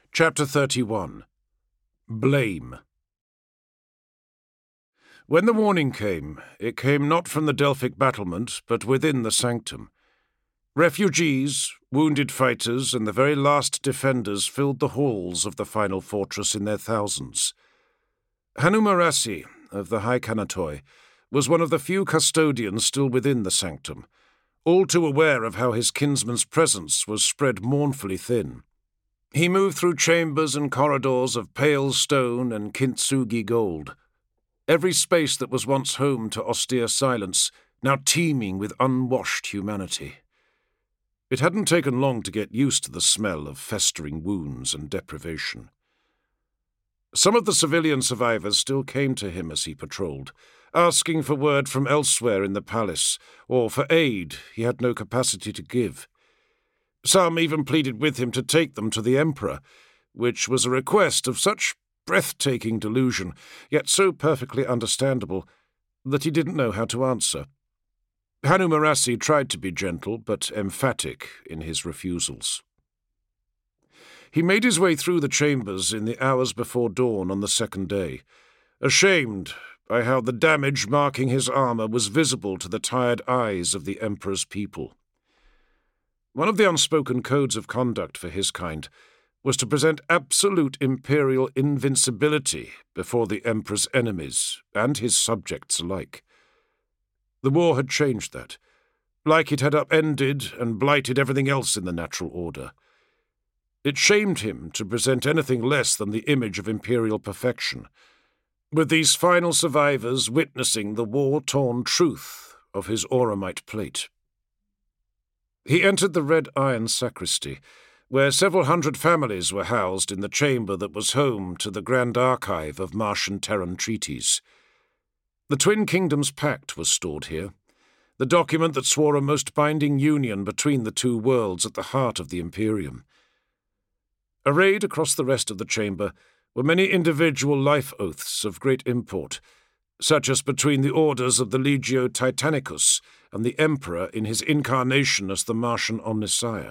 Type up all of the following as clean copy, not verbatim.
Chapter 31. Blame. When the warning came, it came not from the Delphic battlement, but within the sanctum. Refugees, wounded fighters, and the very last defenders filled the halls of the final fortress in their thousands. Hanumarasi, of the High Kanatoi, was one of the few custodians still within the sanctum, all too aware of how his kinsman's presence was spread mournfully thin. He moved through chambers and corridors of pale stone and kintsugi gold, every space that was once home to austere silence, now teeming with unwashed humanity. It hadn't taken long to get used to the smell of festering wounds and deprivation. Some of the civilian survivors still came to him as he patrolled, asking for word from elsewhere in the palace, or for aid he had no capacity to give. Some even pleaded with him to take them to the Emperor, which was a request of such breathtaking delusion, yet so perfectly understandable, that he didn't know how to answer. Hanumarasi tried to be gentle but emphatic in his refusals. He made his way through the chambers in the hours before dawn on the second day, ashamed by how the damage marking his armor was visible to the tired eyes of the Emperor's people. One of the unspoken codes of conduct for his kind was to present absolute imperial invincibility before the Emperor's enemies and his subjects alike. The war had changed that, like it had upended and blighted everything else in the natural order. It shamed him to present anything less than the image of imperial perfection, with these final survivors witnessing the war-torn truth of his Auramite plate. He entered the red iron sacristy, where several hundred families were housed in the chamber that was home to the Grand Archive of Martian-Terran treaties. The Twin Kingdoms Pact was stored here, the document that swore a most binding union between the two worlds at the heart of the Imperium. Arrayed across the rest of the chamber were many individual life oaths of great import, such as between the orders of the Legio Titanicus and the Emperor in his incarnation as the Martian Omnissiah.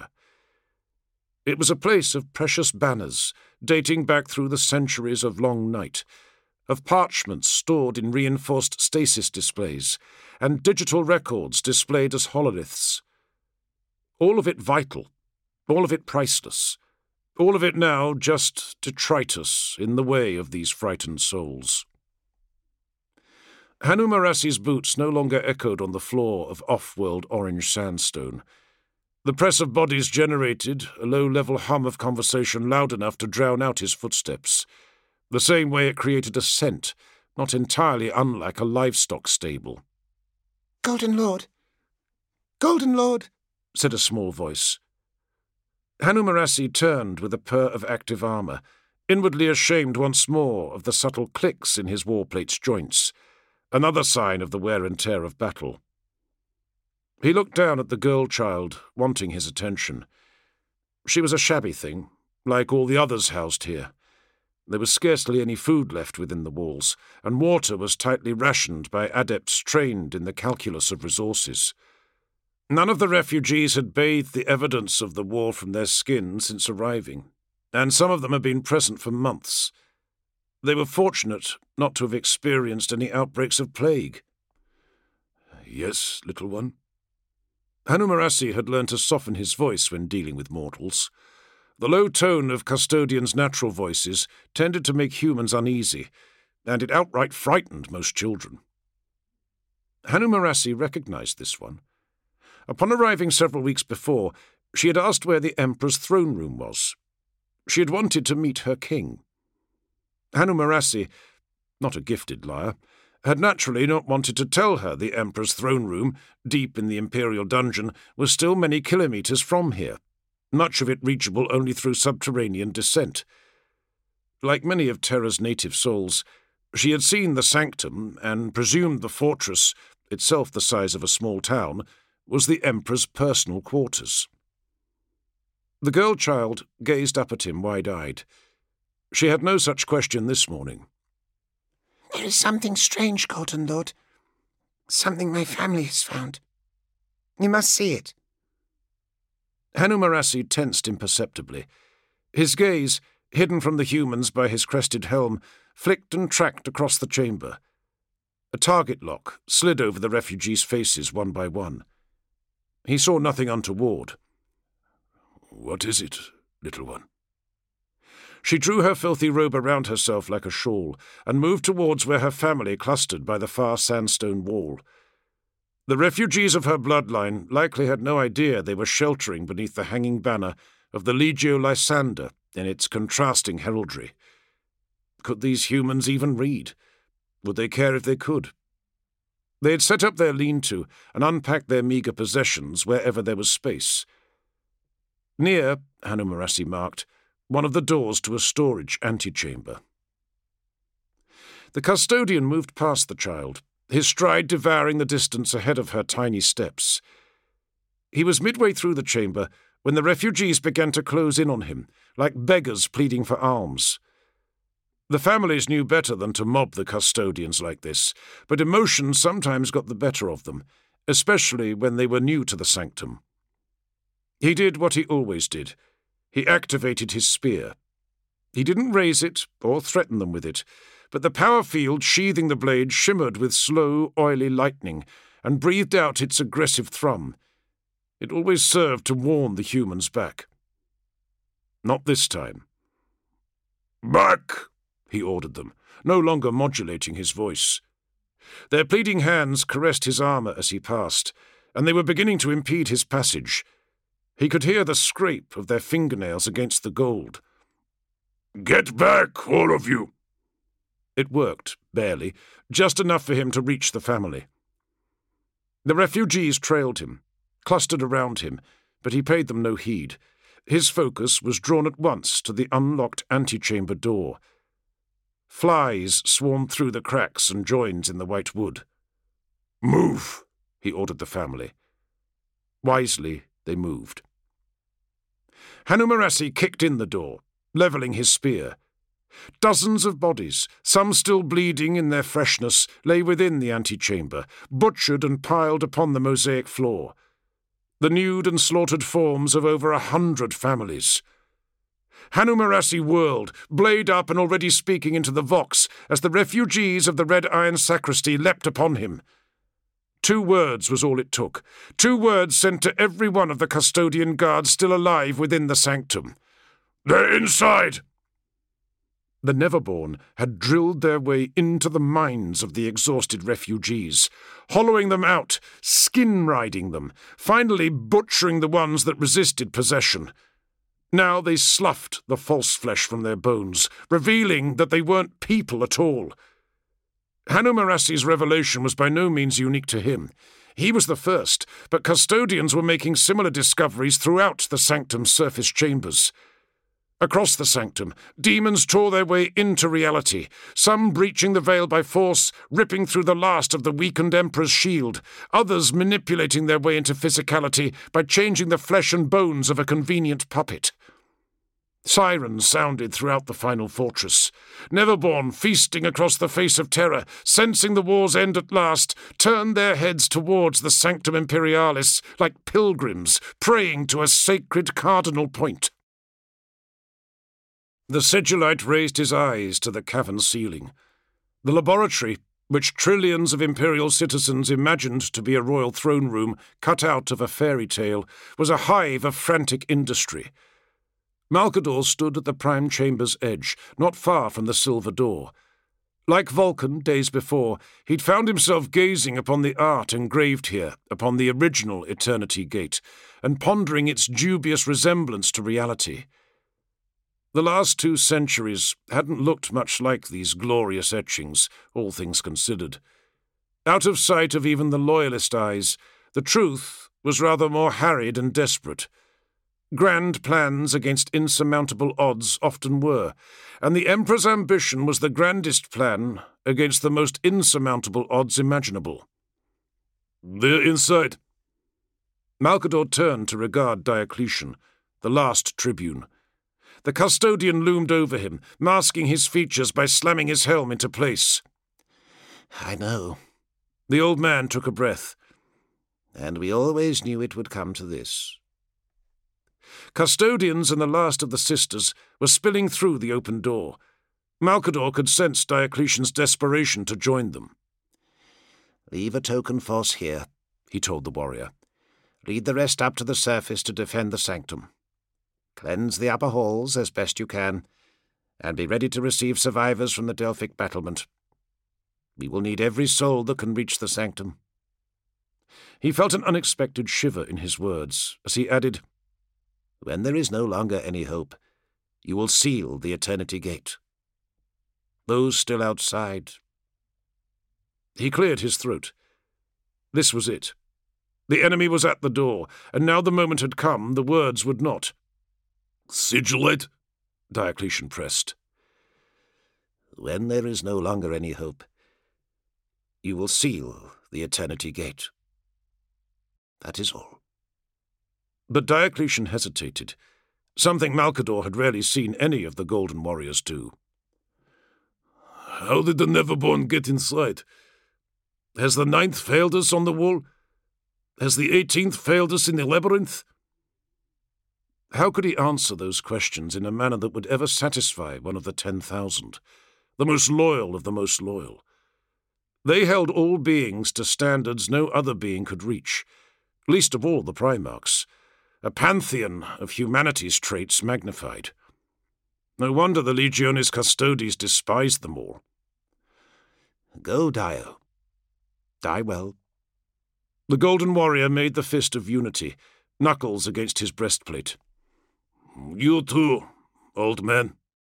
It was a place of precious banners, dating back through the centuries of long night, of parchments stored in reinforced stasis displays, and digital records displayed as hololiths. All of it vital, all of it priceless, all of it now just detritus in the way of these frightened souls. Hanumarasi's boots no longer echoed on the floor of off-world orange sandstone. The press of bodies generated a low-level hum of conversation loud enough to drown out his footsteps, the same way it created a scent, not entirely unlike a livestock stable. "Golden Lord! Golden Lord!" said a small voice. Hanumarasi turned with a purr of active armor, inwardly ashamed once more of the subtle clicks in his warplate's joints, another sign of the wear and tear of battle. He looked down at the girl-child, wanting his attention. She was a shabby thing, like all the others housed here. There was scarcely any food left within the walls, and water was tightly rationed by adepts trained in the calculus of resources. None of the refugees had bathed the evidence of the war from their skin since arriving, and some of them had been present for months. They were fortunate not to have experienced any outbreaks of plague. "Yes, little one?" Hanumarasi had learned to soften his voice when dealing with mortals. The low tone of custodians' natural voices tended to make humans uneasy, and it outright frightened most children. Hanumarasi recognized this one. Upon arriving several weeks before, she had asked where the Emperor's throne room was. She had wanted to meet her king. Hanumarasi, not a gifted liar, had naturally not wanted to tell her the Emperor's throne room, deep in the Imperial dungeon, was still many kilometers from here, much of it reachable only through subterranean descent. Like many of Terra's native souls, she had seen the sanctum and presumed the fortress, itself the size of a small town, was the Emperor's personal quarters. The girl-child gazed up at him wide-eyed. She had no such question this morning. "There is something strange, Golden Lord. Something my family has found. You must see it." Hanumarasi tensed imperceptibly. His gaze, hidden from the humans by his crested helm, flicked and tracked across the chamber. A target lock slid over the refugees' faces one by one. He saw nothing untoward. "What is it, little one?" She drew her filthy robe around herself like a shawl and moved towards where her family clustered by the far sandstone wall. The refugees of her bloodline likely had no idea they were sheltering beneath the hanging banner of the Legio Lysander in its contrasting heraldry. Could these humans even read? Would they care if they could? They had set up their lean-to and unpacked their meagre possessions wherever there was space. Near, Hanu Marasi marked, one of the doors to a storage antechamber. The custodian moved past the child, his stride devouring the distance ahead of her tiny steps. He was midway through the chamber when the refugees began to close in on him, like beggars pleading for alms. The families knew better than to mob the custodians like this, but emotion sometimes got the better of them, especially when they were new to the sanctum. He did what he always did. He activated his spear. He didn't raise it or threaten them with it, but the power field sheathing the blade shimmered with slow, oily lightning and breathed out its aggressive thrum. It always served to warn the humans back. Not this time. "Back!" he ordered them, no longer modulating his voice. Their pleading hands caressed his armor as he passed, and they were beginning to impede his passage. He could hear the scrape of their fingernails against the gold. "Get back, all of you!" It worked, barely, just enough for him to reach the family. The refugees trailed him, clustered around him, but he paid them no heed. His focus was drawn at once to the unlocked antechamber door. Flies swarmed through the cracks and joins in the white wood. "Move!" he ordered the family. Wisely, they moved. Hanu Marasi kicked in the door, levelling his spear. Dozens of bodies, some still bleeding in their freshness, lay within the antechamber, butchered and piled upon the mosaic floor. The nude and slaughtered forms of over 100 families. Hanu Marasi whirled, blade up and already speaking into the vox, as the refugees of the Red Iron Sacristy leapt upon him. 2 words was all it took. 2 words sent to every one of the custodian guards still alive within the sanctum. "They're inside!" The Neverborn had drilled their way into the minds of the exhausted refugees, hollowing them out, skin-riding them, finally butchering the ones that resisted possession. Now they sloughed the false flesh from their bones, revealing that they weren't people at all. Hanu Marasi's revelation was by no means unique to him. He was the first, but custodians were making similar discoveries throughout the sanctum's surface chambers. Across the sanctum, demons tore their way into reality, some breaching the veil by force, ripping through the last of the weakened Emperor's shield, others manipulating their way into physicality by changing the flesh and bones of a convenient puppet. Sirens sounded throughout the final fortress. Neverborn, feasting across the face of terror, sensing the war's end at last, turned their heads towards the Sanctum Imperialis like pilgrims praying to a sacred cardinal point. The Sigillite raised his eyes to the cavern ceiling. The laboratory, which trillions of Imperial citizens imagined to be a royal throne room cut out of a fairy tale, was a hive of frantic industry. Malkador stood at the prime chamber's edge, not far from the silver door. Like Vulcan days before, he'd found himself gazing upon the art engraved here, upon the original Eternity Gate, and pondering its dubious resemblance to reality. The last 2 centuries hadn't looked much like these glorious etchings, all things considered. Out of sight of even the loyalist eyes, the truth was rather more harried and desperate. Grand plans against insurmountable odds often were, and the Emperor's ambition was the grandest plan against the most insurmountable odds imaginable. "They're inside." Malkador turned to regard Diocletian, the last tribune. The custodian loomed over him, masking his features by slamming his helm into place. "I know." The old man took a breath. "And we always knew it would come to this." Custodians and the last of the sisters were spilling through the open door. Malcador could sense Diocletian's desperation to join them. "Leave a token force here," he told the warrior. "Lead the rest up to the surface to defend the sanctum. Cleanse the upper halls as best you can, and be ready to receive survivors from the Delphic battlement. We will need every soul that can reach the sanctum." He felt an unexpected shiver in his words as he added, "When there is no longer any hope, you will seal the Eternity Gate. Those still outside—" He cleared his throat. This was it. The enemy was at the door, and now the moment had come the words would not. "Sigillate?" Diocletian pressed. "When there is no longer any hope, you will seal the Eternity Gate. That is all." But Diocletian hesitated, something Malcador had rarely seen any of the Golden Warriors do. "How did the Neverborn get inside? Has the 9th failed us on the wall? Has the 18th failed us in the labyrinth?" How could he answer those questions in a manner that would ever satisfy one of the 10,000, the most loyal of the most loyal? They held all beings to standards no other being could reach, least of all the Primarchs, a pantheon of humanity's traits magnified. No wonder the Legiones Custodes despised them all. "Go, Dio. Die well." The Golden Warrior made the fist of unity, knuckles against his breastplate. "You too, old man."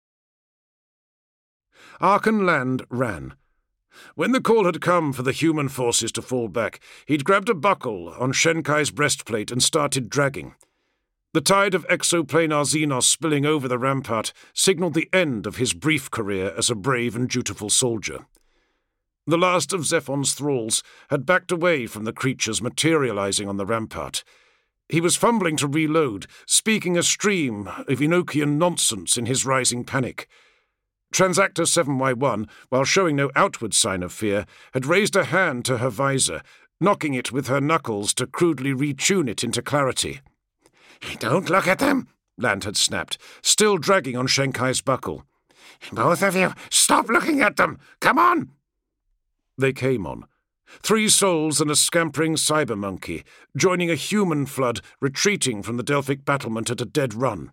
Archon Land ran. When the call had come for the human forces to fall back, he'd grabbed a buckle on Shenkai's breastplate and started dragging. The tide of exoplanar Xenos spilling over the rampart signalled the end of his brief career as a brave and dutiful soldier. The last of Zephon's thralls had backed away from the creatures materializing on the rampart. He was fumbling to reload, speaking a stream of Enochian nonsense in his rising panic. Transactor 7Y1, while showing no outward sign of fear, had raised a hand to her visor, knocking it with her knuckles to crudely retune it into clarity. "Don't look at them," Land had snapped, still dragging on Shenkai's buckle. "Both of you, stop looking at them! Come on!" They came on. 3 souls and a scampering cyber monkey, joining a human flood retreating from the Delphic battlement at a dead run.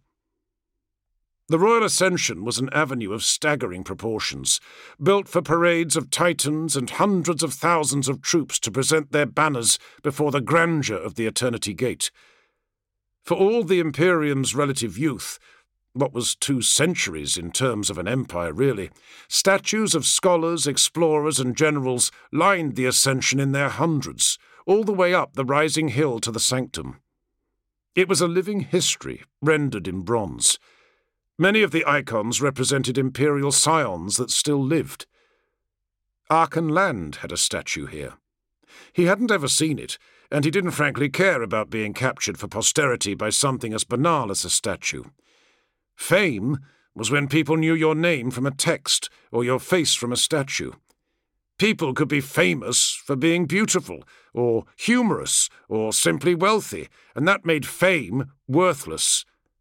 The Royal Ascension was an avenue of staggering proportions, built for parades of titans and hundreds of thousands of troops to present their banners before the grandeur of the Eternity Gate. For all the Imperium's relative youth, what was 2 centuries in terms of an empire, really, statues of scholars, explorers, and generals lined the Ascension in their hundreds, all the way up the rising hill to the sanctum. It was a living history, rendered in bronze. Many of the icons represented imperial scions that still lived. Archon Land had a statue here. He hadn't ever seen it, and he didn't frankly care about being captured for posterity by something as banal as a statue. Fame was when people knew your name from a text or your face from a statue. People could be famous for being beautiful, or humorous, or simply wealthy, and that made fame worthless.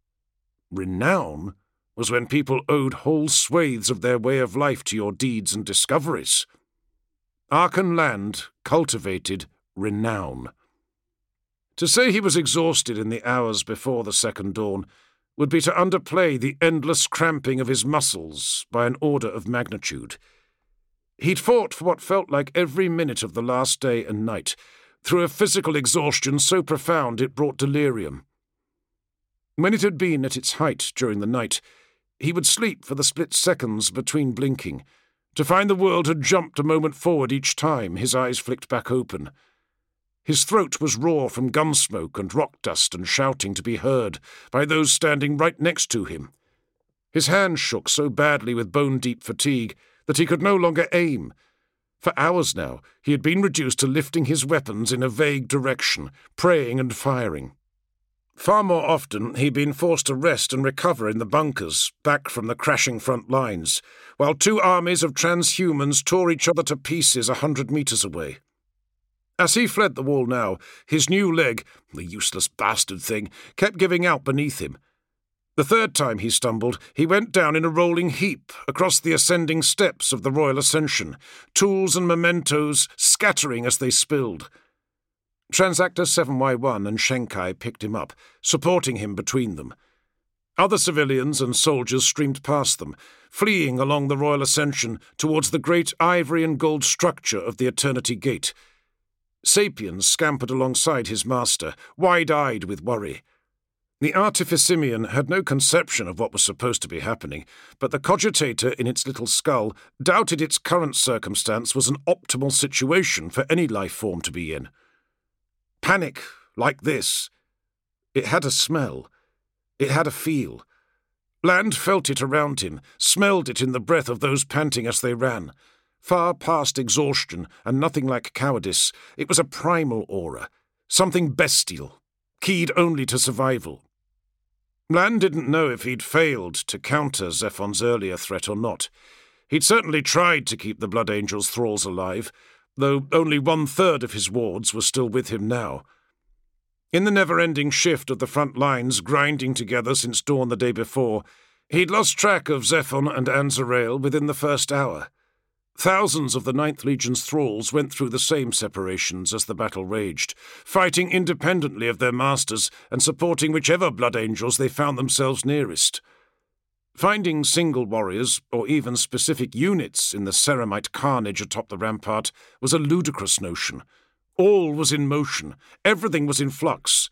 Renown was when people owed whole swathes of their way of life to your deeds and discoveries. Archon Land cultivated renown. To say he was exhausted in the hours before the second dawn would be to underplay the endless cramping of his muscles by an order of magnitude. He'd fought for what felt like every minute of the last day and night, through a physical exhaustion so profound it brought delirium. When it had been at its height during the night, he would sleep for the split seconds between blinking, to find the world had jumped a moment forward each time his eyes flicked back open. His throat was raw from gun smoke and rock dust and shouting to be heard by those standing right next to him. His hands shook so badly with bone-deep fatigue that he could no longer aim. For hours now he had been reduced to lifting his weapons in a vague direction, praying and firing. Far more often he'd been forced to rest and recover in the bunkers, back from the crashing front lines, while 2 armies of transhumans tore each other to pieces 100 meters away. As he fled the wall now, his new leg, the useless bastard thing, kept giving out beneath him. The third time he stumbled, he went down in a rolling heap across the ascending steps of the Royal Ascension, tools and mementos scattering as they spilled. Transactor 7Y1 and Shenkai picked him up, supporting him between them. Other civilians and soldiers streamed past them, fleeing along the Royal Ascension towards the great ivory and gold structure of the Eternity Gate. Sapien scampered alongside his master, wide-eyed with worry. The Artificimian had no conception of what was supposed to be happening, but the cogitator in its little skull doubted its current circumstance was an optimal situation for any life form to be in. Panic, like this. It had a smell. It had a feel. Land felt it around him, smelled it in the breath of those panting as they ran. Far past exhaustion and nothing like cowardice, it was a primal aura, something bestial, keyed only to survival. Land didn't know if he'd failed to counter Zephon's earlier threat or not. He'd certainly tried to keep the Blood Angel's thralls alive, though only 1/3 of his wards were still with him now. In the never-ending shift of the front lines grinding together since dawn the day before, he'd lost track of Zephon and Anzarael within the first hour. Thousands of the 9th Legion's thralls went through the same separations as the battle raged, fighting independently of their masters and supporting whichever Blood Angels they found themselves nearest. Finding single warriors, or even specific units, in the ceramite carnage atop the rampart was a ludicrous notion. All was in motion, everything was in flux.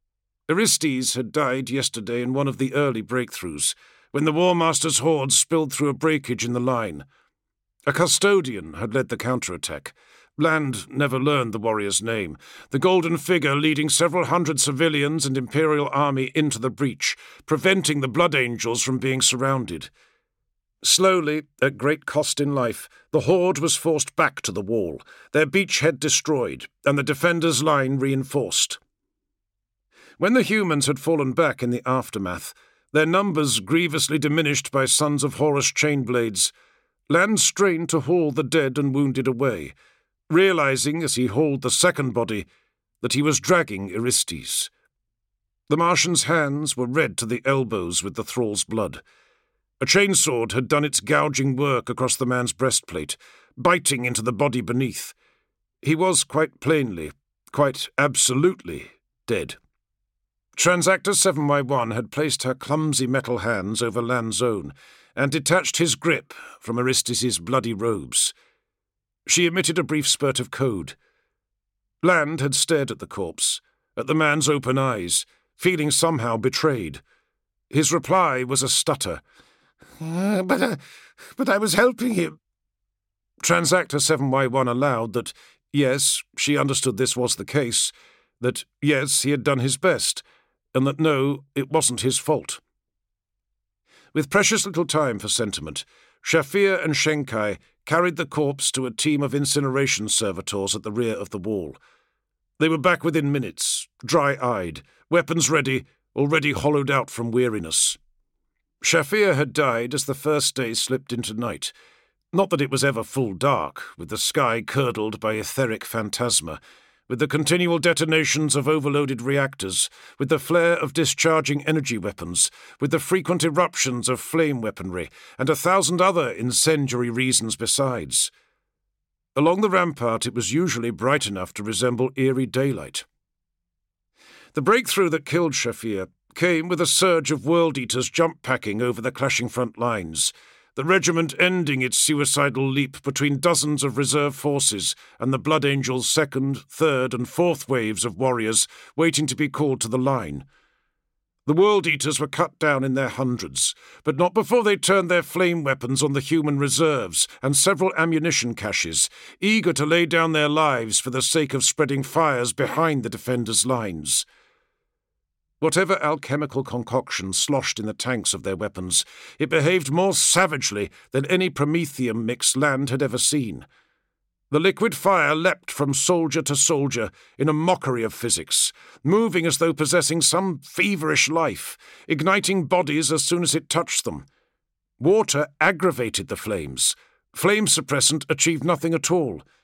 Aristes had died yesterday in one of the early breakthroughs, when the War Master's hordes spilled through a breakage in the line. A custodian had led the counterattack. Land never learned the warrior's name, the golden figure leading several hundred civilians and Imperial army into the breach, preventing the Blood Angels from being surrounded. Slowly, at great cost in life, the horde was forced back to the wall, their beachhead destroyed, and the defenders' line reinforced. When the humans had fallen back in the aftermath, their numbers grievously diminished by Sons of Horus chainblades, Land strained to haul the dead and wounded away, realizing as he hauled the second body that he was dragging Aristes. The Martian's hands were red to the elbows with the thrall's blood. A chainsword had done its gouging work across the man's breastplate, biting into the body beneath. He was quite plainly, quite absolutely dead. Transactor 7Y1 had placed her clumsy metal hands over Land's own and detached his grip from Aristes' bloody robes. She emitted a brief spurt of code. Land had stared at the corpse, at the man's open eyes, feeling somehow betrayed. His reply was a stutter. But I was helping him. Transactor 7Y1 allowed that, yes, she understood this was the case, that, yes, he had done his best, and that, no, it wasn't his fault. With precious little time for sentiment, Shafir and Shenkai carried the corpse to a team of incineration servitors at the rear of the wall. They were back within minutes, dry-eyed, weapons ready, already hollowed out from weariness. Shafir had died as the first day slipped into night. Not that it was ever full dark, with the sky curdled by etheric phantasma, with the continual detonations of overloaded reactors, with the flare of discharging energy weapons, with the frequent eruptions of flame weaponry, and 1,000 other incendiary reasons besides. Along the rampart it was usually bright enough to resemble eerie daylight. The breakthrough that killed Shafir came with a surge of World Eaters jump-packing over the clashing front lines, the regiment ending its suicidal leap between dozens of reserve forces and the Blood Angel's 2nd, 3rd, and 4th waves of warriors waiting to be called to the line. The World Eaters were cut down in their hundreds, but not before they turned their flame weapons on the human reserves and several ammunition caches, eager to lay down their lives for the sake of spreading fires behind the defenders' lines. Whatever alchemical concoction sloshed in the tanks of their weapons, it behaved more savagely than any Promethium mix Land had ever seen. The liquid fire leapt from soldier to soldier in a mockery of physics, moving as though possessing some feverish life, igniting bodies as soon as it touched them. Water aggravated the flames. Flame suppressant achieved nothing at all.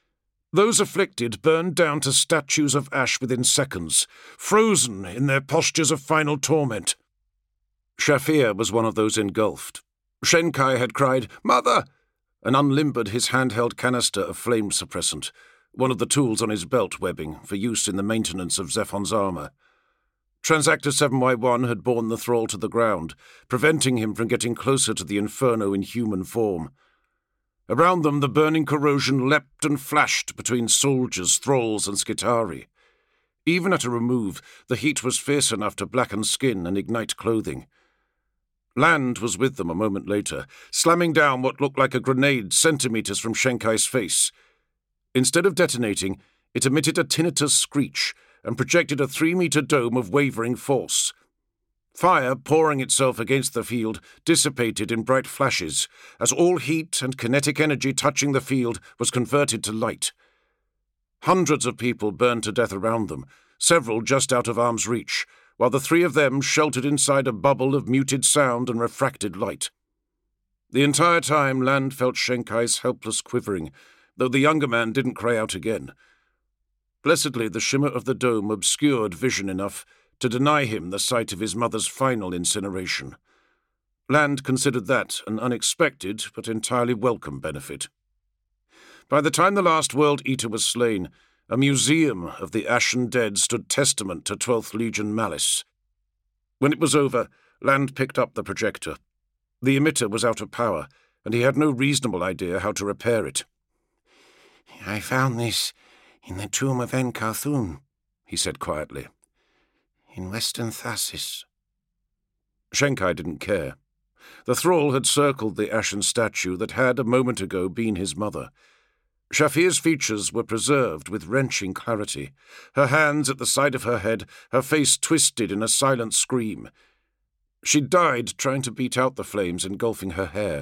Those afflicted burned down to statues of ash within seconds, frozen in their postures of final torment. Shafir was one of those engulfed. Shenkai had cried, "Mother!" and unlimbered his handheld canister of flame suppressant, one of the tools on his belt webbing for use in the maintenance of Zephon's armor. Transactor 7Y1 had borne the thrall to the ground, preventing him from getting closer to the inferno in human form. Around them, the burning corrosion leapt and flashed between soldiers, thralls, and Skitarii. Even at a remove, the heat was fierce enough to blacken skin and ignite clothing. Land was with them a moment later, slamming down what looked like a grenade centimeters from Shenkai's face. Instead of detonating, it emitted a tinnitus screech and projected a 3-meter dome of wavering force. Fire, pouring itself against the field, dissipated in bright flashes, as all heat and kinetic energy touching the field was converted to light. Hundreds of people burned to death around them, several just out of arm's reach, while the three of them sheltered inside a bubble of muted sound and refracted light. The entire time Land felt Shenkai's helpless quivering, though the younger man didn't cry out again. Blessedly, the shimmer of the dome obscured vision enough to deny him the sight of his mother's final incineration. Land considered that an unexpected but entirely welcome benefit. By the time the last World Eater was slain, a museum of the ashen dead stood testament to 12th Legion malice. When it was over, Land picked up the projector. The emitter was out of power, and he had no reasonable idea how to repair it. "I found this in the tomb of En-Karthun," he said quietly. "In Western Thasis." Shenkai didn't care. The thrall had circled the ashen statue that had, a moment ago, been his mother. Shafir's features were preserved with wrenching clarity, her hands at the side of her head, her face twisted in a silent scream. She died trying to beat out the flames engulfing her hair.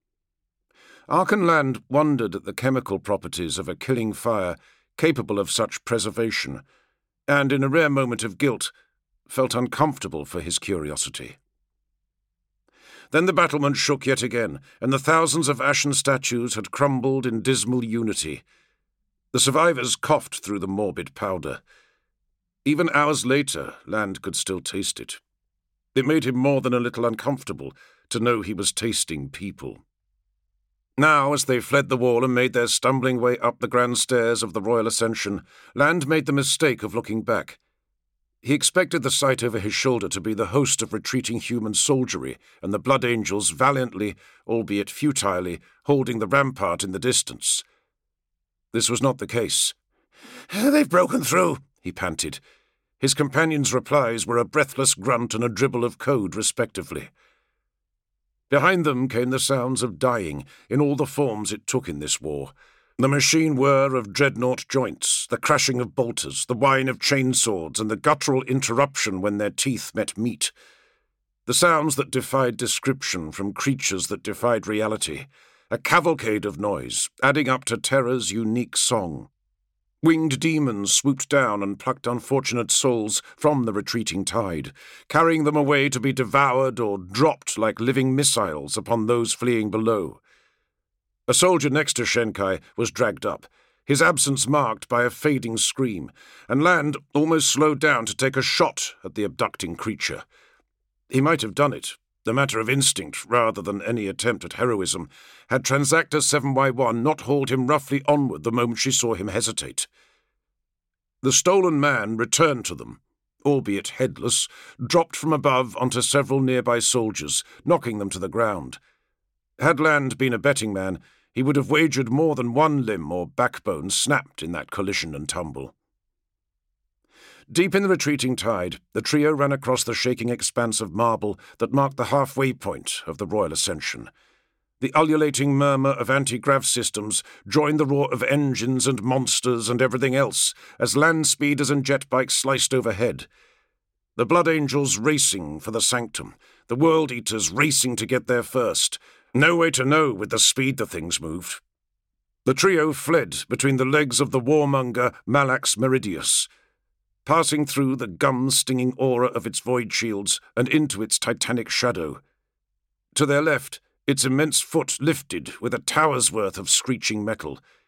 Archenland wondered at the chemical properties of a killing fire capable of such preservation, and, in a rare moment of guilt, felt uncomfortable for his curiosity. Then the battlement shook yet again, and the thousands of ashen statues had crumbled in dismal unity. The survivors coughed through the morbid powder. Even hours later, Land could still taste it. It made him more than a little uncomfortable to know he was tasting people. Now, as they fled the wall and made their stumbling way up the grand stairs of the Royal Ascension, Land made the mistake of looking back. He expected the sight over his shoulder to be the host of retreating human soldiery and the Blood Angels valiantly, albeit futilely, holding the rampart in the distance. This was not the case. "They've broken through," he panted. His companions' replies were a breathless grunt and a dribble of code, respectively. Behind them came the sounds of dying in all the forms it took in this war. The machine whir of dreadnought joints, the crashing of bolters, the whine of chainswords, and the guttural interruption when their teeth met meat. The sounds that defied description from creatures that defied reality. A cavalcade of noise, adding up to terror's unique song. Winged demons swooped down and plucked unfortunate souls from the retreating tide, carrying them away to be devoured or dropped like living missiles upon those fleeing below. A soldier next to Shenkai was dragged up, his absence marked by a fading scream, and Land almost slowed down to take a shot at the abducting creature. He might have done it, a matter of instinct rather than any attempt at heroism, had Transactor 7Y1 not hauled him roughly onward the moment she saw him hesitate. The stolen man returned to them, albeit headless, dropped from above onto several nearby soldiers, knocking them to the ground. Had Land been a betting man, he would have wagered more than one limb or backbone snapped in that collision and tumble. Deep in the retreating tide, the trio ran across the shaking expanse of marble that marked the halfway point of the Royal Ascension. The ululating murmur of anti-grav systems joined the roar of engines and monsters and everything else as land speeders and jet bikes sliced overhead. The Blood Angels racing for the Sanctum, the World Eaters racing to get there first. No way to know with the speed the things moved. The trio fled between the legs of the warmonger Malax Meridius, passing through the gum-stinging aura of its void shields and into its titanic shadow. To their left, its immense foot lifted with a tower's worth of screeching metal.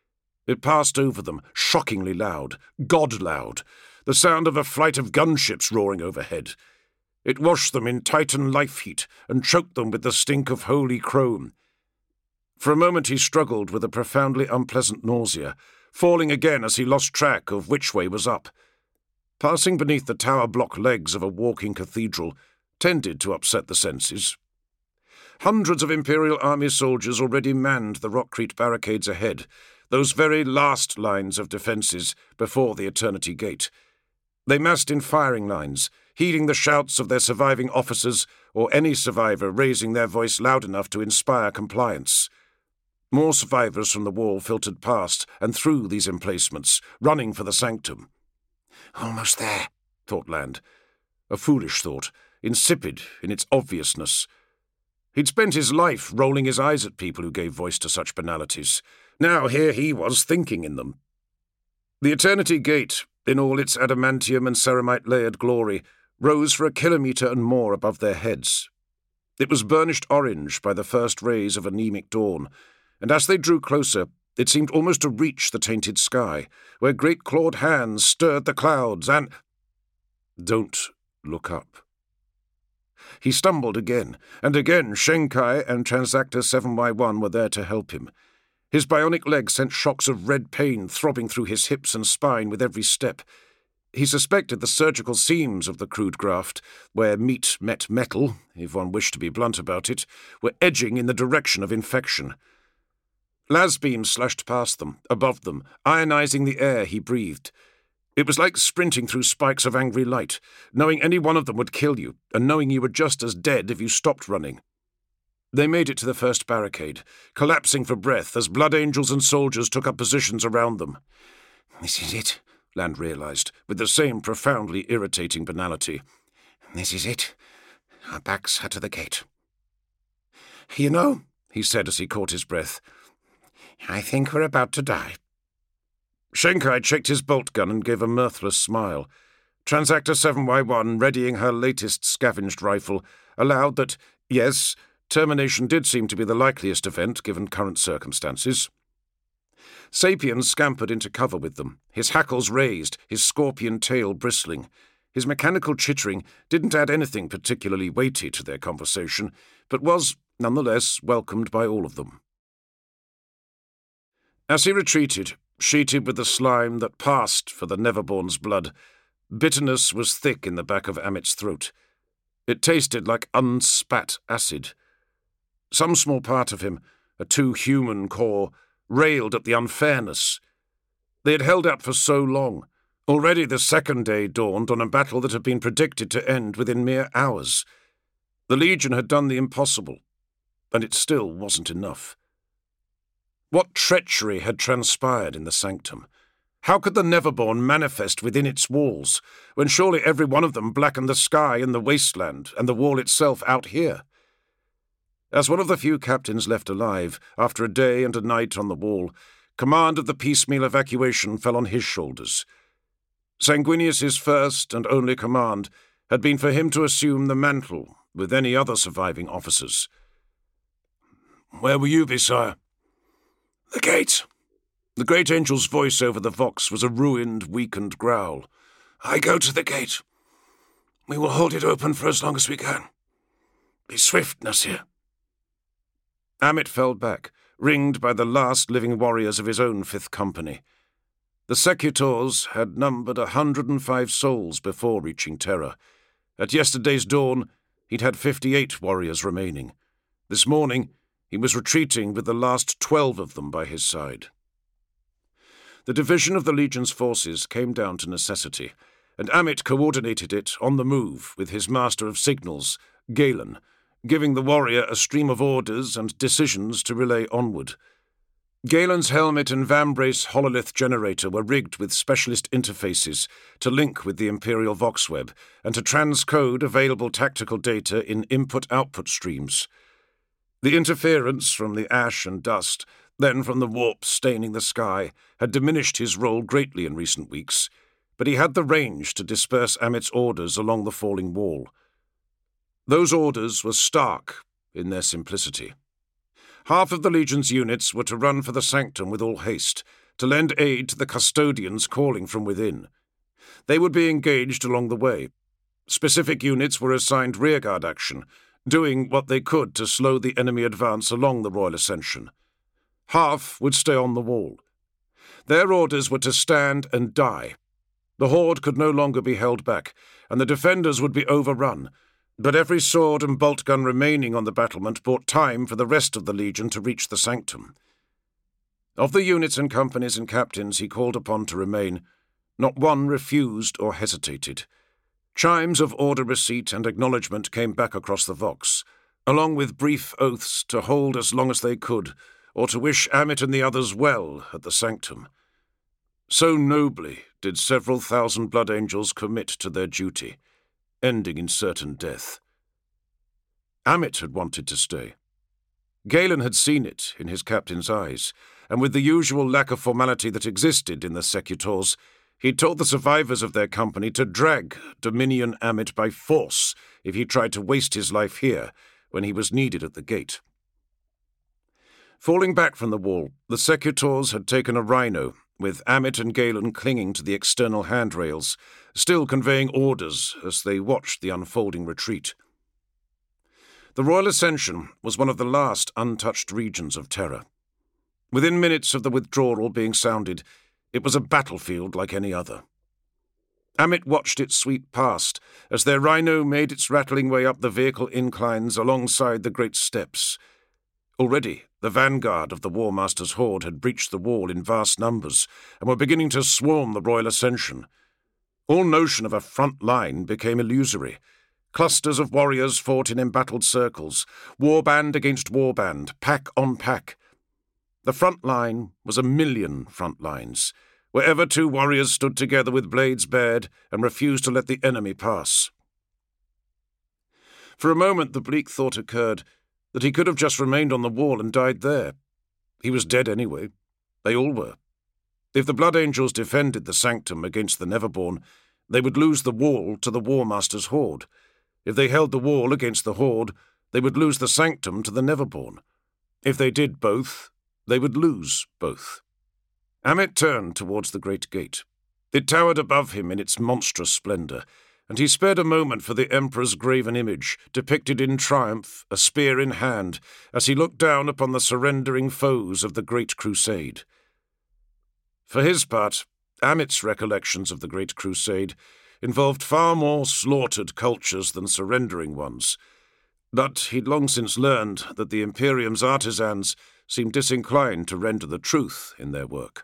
It passed over them, shockingly loud, God-loud, the sound of a flight of gunships roaring overhead. It washed them in Titan life heat and choked them with the stink of holy chrome. For a moment he struggled with a profoundly unpleasant nausea, falling again as he lost track of which way was up. Passing beneath the tower block legs of a walking cathedral tended to upset the senses. Hundreds of Imperial Army soldiers already manned the Rockcrete barricades ahead, those very last lines of defences before the Eternity Gate. They massed in firing lines, heeding the shouts of their surviving officers or any survivor raising their voice loud enough to inspire compliance. More survivors from the wall filtered past and through these emplacements, running for the sanctum. Almost there, thought Land. A foolish thought, insipid in its obviousness. He'd spent his life rolling his eyes at people who gave voice to such banalities. Now here he was thinking in them. The Eternity Gate, in all its adamantium and ceramite-layered glory, rose for a kilometre and more above their heads. It was burnished orange by the first rays of anemic dawn, and as they drew closer, it seemed almost to reach the tainted sky, where great clawed hands stirred the clouds and— Don't look up. He stumbled again, and again Shenkai and Transactor 7Y1 were there to help him. His bionic leg sent shocks of red pain throbbing through his hips and spine with every step. He suspected the surgical seams of the crude graft, where meat met metal, if one wished to be blunt about it, were edging in the direction of infection. Las beams slashed past them, above them, ionizing the air he breathed. It was like sprinting through spikes of angry light, knowing any one of them would kill you, and knowing you were just as dead if you stopped running. They made it to the first barricade, collapsing for breath as blood angels and soldiers took up positions around them. This is it, Land realized, with the same profoundly irritating banality. This is it. Our backs are to the gate. You know, he said as he caught his breath, I think we're about to die. Shenkai checked his bolt gun and gave a mirthless smile. Transactor 7Y1, readying her latest scavenged rifle, allowed that, yes, termination did seem to be the likeliest event given current circumstances. Sapien scampered into cover with them, his hackles raised, his scorpion tail bristling. His mechanical chittering didn't add anything particularly weighty to their conversation, but was, nonetheless, welcomed by all of them. As he retreated, sheeted with the slime that passed for the Neverborn's blood, bitterness was thick in the back of Amit's throat. It tasted like unspat acid. Some small part of him, a too human core, railed at the unfairness. They had held out for so long. Already the second day dawned on a battle that had been predicted to end within mere hours. The Legion had done the impossible, and it still wasn't enough. What treachery had transpired in the sanctum? How could the Neverborn manifest within its walls, when surely every one of them blackened the sky and the wasteland, and the wall itself out here? As one of the few captains left alive, after a day and a night on the wall, command of the piecemeal evacuation fell on his shoulders. Sanguinius's first and only command had been for him to assume the mantle with any other surviving officers. "Where will you be, sire?" "The gate." The great angel's voice over the vox was a ruined, weakened growl. "I go to the gate. We will hold it open for as long as we can. Be swift, Nasir." Amit fell back, ringed by the last living warriors of his own 5th Company. The Secutors had numbered 105 souls before reaching Terra. At yesterday's dawn, he'd had 58 warriors remaining. This morning, he was retreating with the last 12 of them by his side. The division of the Legion's forces came down to necessity, and Amit coordinated it on the move with his master of signals, Galen, giving the warrior a stream of orders and decisions to relay onward. Galen's helmet and Vambrace hololith generator were rigged with specialist interfaces to link with the Imperial Voxweb and to transcode available tactical data in input-output streams. The interference from the ash and dust, then from the warp staining the sky, had diminished his role greatly in recent weeks, but he had the range to disperse Amit's orders along the falling wall. Those orders were stark in their simplicity. Half of the Legion's units were to run for the sanctum with all haste, to lend aid to the custodians calling from within. They would be engaged along the way. Specific units were assigned rearguard action, doing what they could to slow the enemy advance along the Royal Ascension. Half would stay on the wall. Their orders were to stand and die. The horde could no longer be held back, and the defenders would be overrun, but every sword and bolt gun remaining on the battlement bought time for the rest of the Legion to reach the sanctum. Of the units and companies and captains he called upon to remain, not one refused or hesitated. Chimes of order receipt and acknowledgement came back across the Vox, along with brief oaths to hold as long as they could, or to wish Amit and the others well at the sanctum. So nobly did several thousand Blood Angels commit to their duty, ending in certain death. Amit had wanted to stay. Galen had seen it in his captain's eyes, and with the usual lack of formality that existed in the Secutors, he told the survivors of their company to drag Dominion Amit by force if he tried to waste his life here when he was needed at the gate. Falling back from the wall, the Secutors had taken a rhino, with Amit and Galen clinging to the external handrails, still conveying orders as they watched the unfolding retreat. The Royal Ascension was one of the last untouched regions of terror. Within minutes of the withdrawal being sounded, it was a battlefield like any other. Amit watched it sweep past as their rhino made its rattling way up the vehicle inclines alongside the great steps. Already, the vanguard of the War Master's horde had breached the wall in vast numbers and were beginning to swarm the Royal Ascension. All notion of a front line became illusory. Clusters of warriors fought in embattled circles, warband against warband, pack on pack. The front line was 1,000,000 front lines, wherever two warriors stood together with blades bared and refused to let the enemy pass. For a moment the bleak thought occurred that he could have just remained on the wall and died there. He was dead anyway. They all were. If the Blood Angels defended the sanctum against the Neverborn, they would lose the wall to the War Master's horde. If they held the wall against the horde, they would lose the sanctum to the Neverborn. If they did both, they would lose both. Amit turned towards the great gate. It towered above him in its monstrous splendour, and he spared a moment for the Emperor's graven image, depicted in triumph, a spear in hand, as he looked down upon the surrendering foes of the Great Crusade. For his part, Amit's recollections of the Great Crusade involved far more slaughtered cultures than surrendering ones, but he'd long since learned that the Imperium's artisans seemed disinclined to render the truth in their work.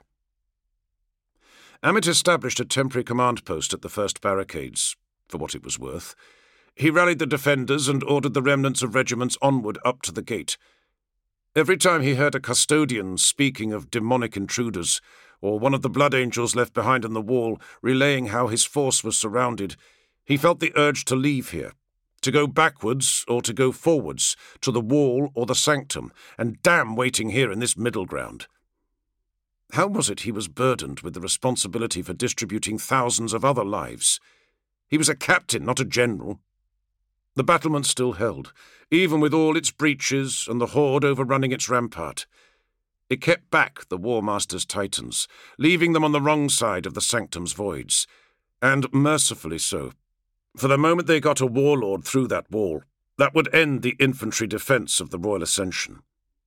Amit established a temporary command post at the first barricades, for what it was worth. He rallied the defenders and ordered the remnants of regiments onward up to the gate. Every time he heard a custodian speaking of demonic intruders, or one of the Blood Angels left behind on the wall relaying how his force was surrounded, he felt the urge to leave here, to go backwards or to go forwards, to the wall or the sanctum, and damn waiting here in this middle ground. How was it he was burdened with the responsibility for distributing thousands of other lives? He was a captain, not a general. The battlement still held, even with all its breaches and the horde overrunning its rampart. It kept back the War Master's Titans, leaving them on the wrong side of the sanctum's voids, and mercifully so. For the moment they got a warlord through that wall, that would end the infantry defence of the Royal Ascension.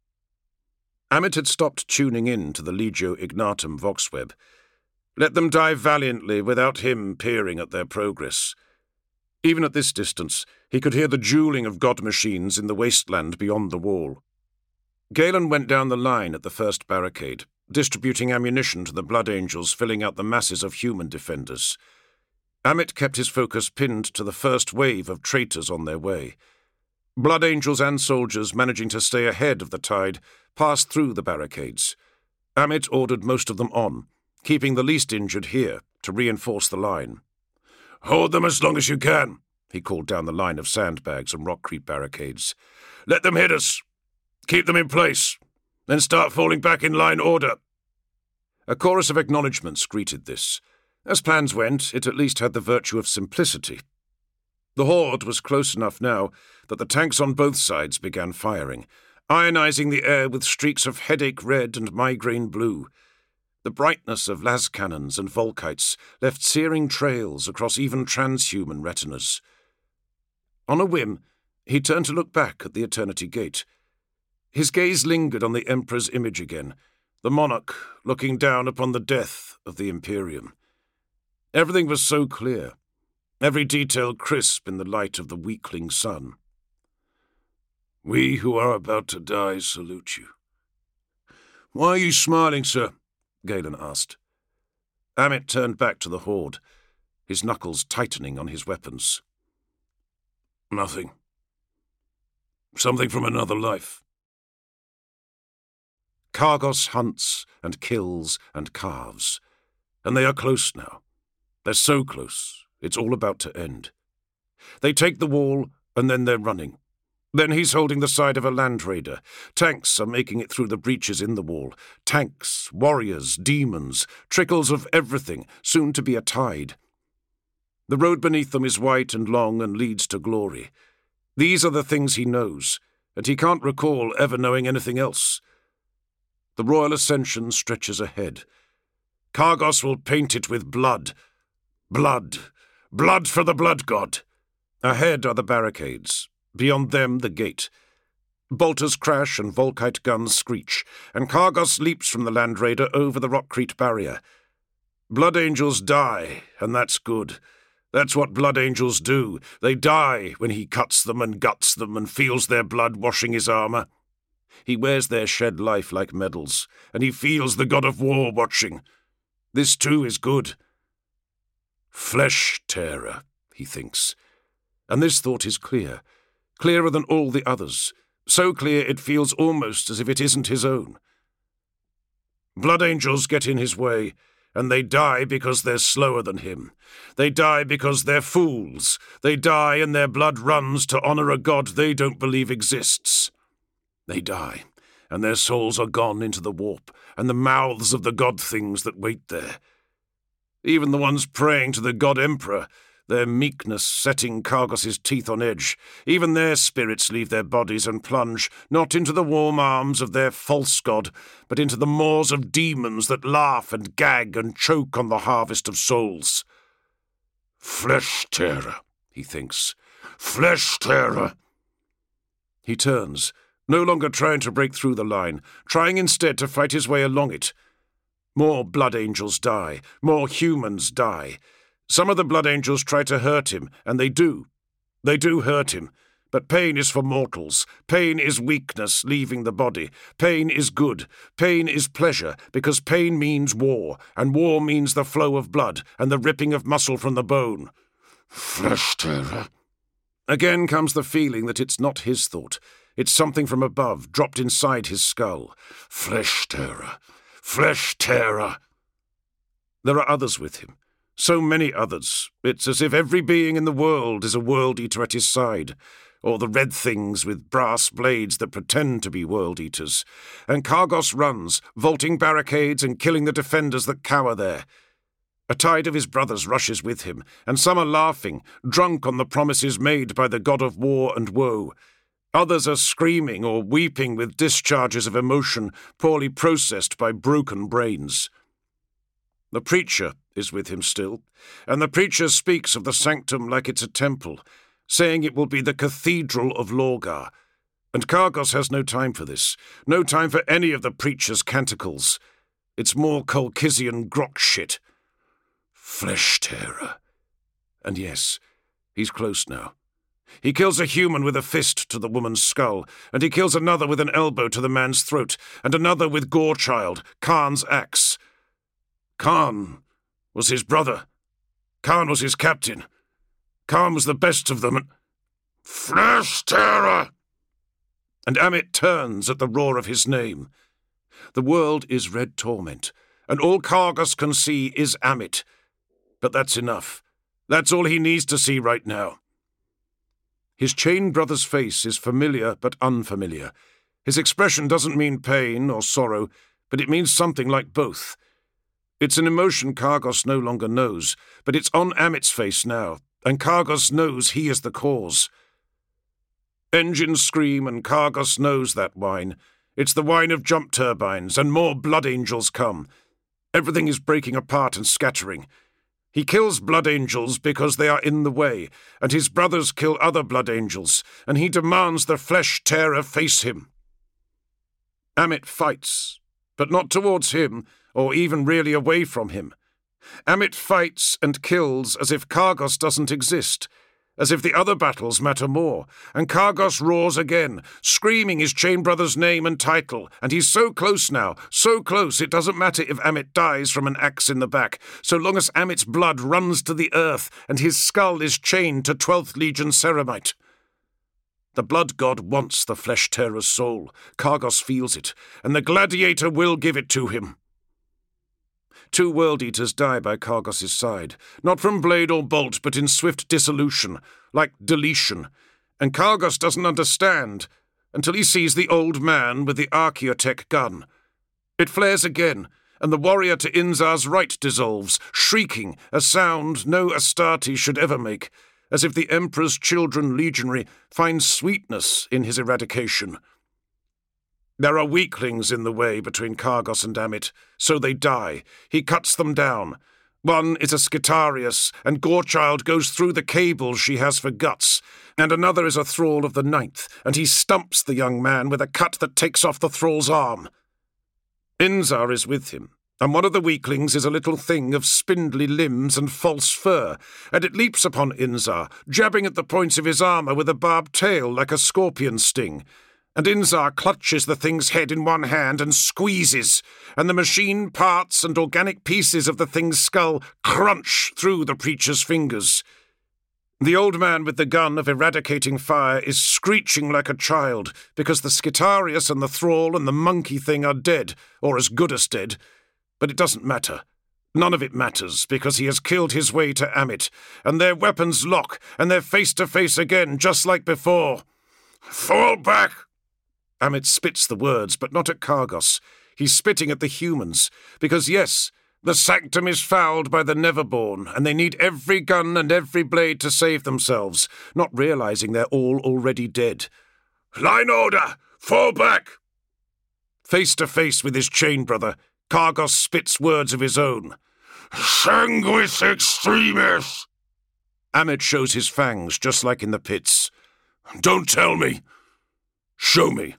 Amit had stopped tuning in to the Legio Ignatum Voxweb. Let them die valiantly without him peering at their progress. Even at this distance, he could hear the dueling of god machines in the wasteland beyond the wall. Galen went down the line at the first barricade, distributing ammunition to the Blood Angels filling out the masses of human defenders. Amit kept his focus pinned to the first wave of traitors on their way. Blood Angels and soldiers managing to stay ahead of the tide passed through the barricades. Amit ordered most of them on, keeping the least injured here to reinforce the line. "Hold them as long as you can," he called down the line of sandbags and rock-creep barricades. "Let them hit us. Keep them in place. Then start falling back in line order." A chorus of acknowledgements greeted this. As plans went, it at least had the virtue of simplicity. The horde was close enough now that the tanks on both sides began firing, ionizing the air with streaks of headache red and migraine blue. The brightness of las cannons and volkites left searing trails across even transhuman retinas. On a whim, he turned to look back at the Eternity Gate. His gaze lingered on the Emperor's image again, the monarch looking down upon the death of the Imperium. Everything was so clear, every detail crisp in the light of the weakling sun. "We who are about to die salute you." "Why are you smiling, sir?" Galen asked. Amit turned back to the horde, his knuckles tightening on his weapons. "Nothing. Something from another life." Kargos hunts and kills and carves, and they are close now. They're so close, it's all about to end. They take the wall, and then they're running. Then he's holding the side of a land raider. Tanks are making it through the breaches in the wall. Tanks, warriors, demons, trickles of everything, soon to be a tide. The road beneath them is white and long and leads to glory. These are the things he knows, and he can't recall ever knowing anything else. The royal ascension stretches ahead. Kargos will paint it with blood. Blood. Blood for the blood god. Ahead are the barricades. Beyond them, the gate. Bolters crash and Volkite guns screech, and Kargos leaps from the Land Raider over the Rockcrete barrier. Blood Angels die, and that's good. That's what Blood Angels do. They die when he cuts them and guts them and feels their blood washing his armor. He wears their shed life like medals, and he feels the god of war watching. This too is good. Flesh tearer, he thinks. And this thought is clear, clearer than all the others, so clear it feels almost as if it isn't his own. Blood Angels get in his way, and they die because they're slower than him. They die because they're fools. They die and their blood runs to honor a god they don't believe exists. They die, and their souls are gone into the warp, and the mouths of the god things that wait there. Even the ones praying to the god emperor, their meekness setting Kargos's teeth on edge, even their spirits leave their bodies and plunge, not into the warm arms of their false god, but into the maws of demons that laugh and gag and choke on the harvest of souls. Flesh tearer, he thinks. Flesh tearer. He turns, no longer trying to break through the line, trying instead to fight his way along it. More Blood Angels die, more humans die. Some of the Blood Angels try to hurt him, and they do. They do hurt him. But pain is for mortals. Pain is weakness leaving the body. Pain is good. Pain is pleasure, because pain means war, and war means the flow of blood and the ripping of muscle from the bone. Flesh tearer. Again comes the feeling that it's not his thought. It's something from above, dropped inside his skull. Flesh tearer. Flesh tearer. There are others with him. So many others. It's as if every being in the world is a world-eater at his side, or the red things with brass blades that pretend to be world-eaters. And Kargos runs, vaulting barricades and killing the defenders that cower there. A tide of his brothers rushes with him, and some are laughing, drunk on the promises made by the god of war and woe. Others are screaming or weeping with discharges of emotion poorly processed by broken brains. The preacher is with him still, and the preacher speaks of the sanctum like it's a temple, saying it will be the cathedral of Lorgar. And Kargos has no time for this, no time for any of the preacher's canticles. It's more Colchizian grok shit. Flesh tearer. And yes, he's close now. He kills a human with a fist to the woman's skull, and he kills another with an elbow to the man's throat, and another with Gorechild, Khan's axe. Khan was his brother. Khan was his captain. Khan was the best of them. Flesh tearer! And Amit turns at the roar of his name. The world is red torment, and all Kargos can see is Amit. But that's enough. That's all he needs to see right now. His chained brother's face is familiar but unfamiliar. His expression doesn't mean pain or sorrow, but it means something like both. It's an emotion Kargos no longer knows, but it's on Amit's face now, and Kargos knows he is the cause. Engines scream, and Kargos knows that whine. It's the whine of jump turbines, and more Blood Angels come. Everything is breaking apart and scattering. He kills Blood Angels because they are in the way, and his brothers kill other Blood Angels, and he demands the Flesh Tearer face him. Ammit fights, but not towards him, or even really away from him. Ammit fights and kills as if Kargos doesn't exist, as if the other battles matter more, and Kargos roars again, screaming his chain brother's name and title, and he's so close now, so close it doesn't matter if Ammit dies from an axe in the back, so long as Ammit's blood runs to the earth and his skull is chained to 12th Legion Ceramite. The Blood God wants the Flesh Tearer's soul. Kargos feels it, and the Gladiator will give it to him. 2 World Eaters die by Kargos' side, not from blade or bolt, but in swift dissolution, like deletion, and Kargos doesn't understand until he sees the old man with the Archaeotech gun. It flares again, and the warrior to Inzar's right dissolves, shrieking, a sound no Astarte should ever make, as if the Emperor's children legionary finds sweetness in his eradication. There are weaklings in the way between Kargos and Ammit, so they die. He cuts them down. One is a Skitarius, and Gorechild goes through the cables she has for guts, and another is a thrall of the 9th, and he stumps the young man with a cut that takes off the thrall's arm. Inzar is with him, and one of the weaklings is a little thing of spindly limbs and false fur, and it leaps upon Inzar, jabbing at the points of his armour with a barbed tail like a scorpion sting. And Inzar clutches the thing's head in one hand and squeezes, and the machine parts and organic pieces of the thing's skull crunch through the preacher's fingers. The old man with the gun of eradicating fire is screeching like a child, because the Skitarius and the thrall and the monkey thing are dead, or as good as dead. But it doesn't matter. None of it matters, because he has killed his way to Ammit, and their weapons lock, and they're face to face again, just like before. "Fall back!" Ammit spits the words, but not at Kargos. He's spitting at the humans, because yes, the Sanctum is fouled by the Neverborn, and they need every gun and every blade to save themselves, not realizing they're all already dead. "Line order! Fall back!" Face to face with his chain brother, Kargos spits words of his own. "Sanguis extremis!" Ammit shows his fangs, just like in the pits. "Don't tell me. Show me."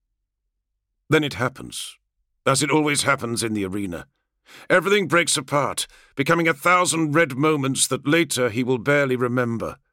Then it happens, as it always happens in the arena. Everything breaks apart, becoming 1,000 red moments that later he will barely remember.